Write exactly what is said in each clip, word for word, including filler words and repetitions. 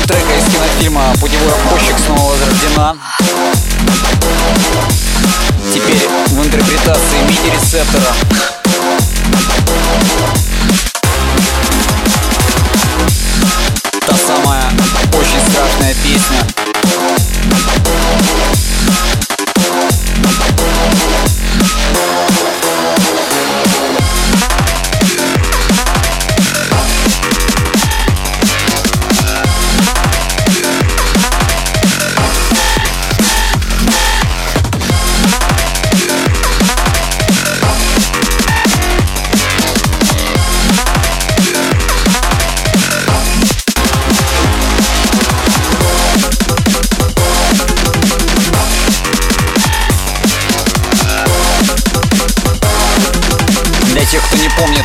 саундтрека из кинофильма «Путевой обходчик» снова возрождена. Теперь в интерпретации миди-рецептора. Та самая очень страшная песня. Для тех, кто не помнит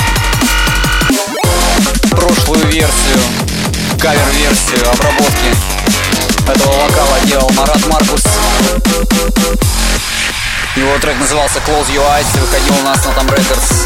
прошлую версию, кавер-версию обработки этого вокала делал Марат Маркус. Его трек назывался Close Your Eyes и выходил у нас на Tom Records.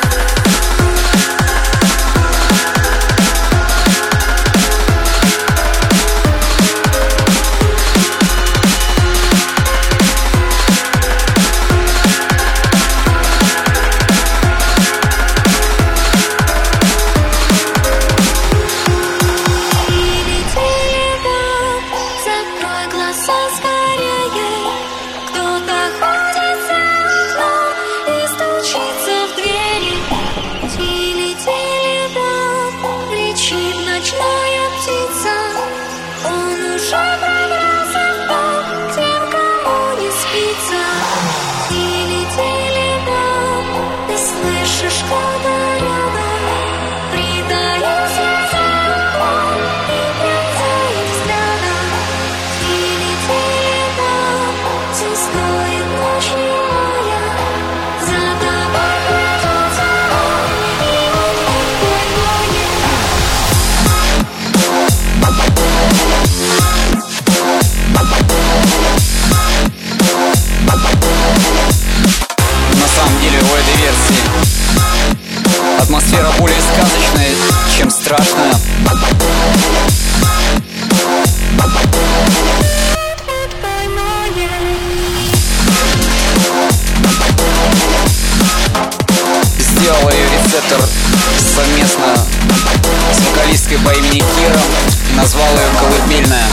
Атмосфера более сказочная, чем страшная. Сделал ее рецептор совместно с вокалисткой по имени Кира. Назвал ее «Колыбельная».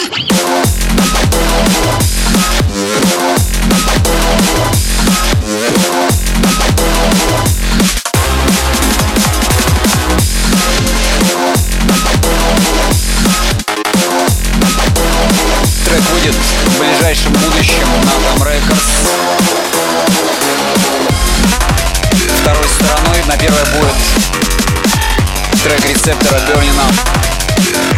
Трек выйдет в ближайшем будущем на Tom Records. Второй стороной на первой будет трек рецептора Burning Up.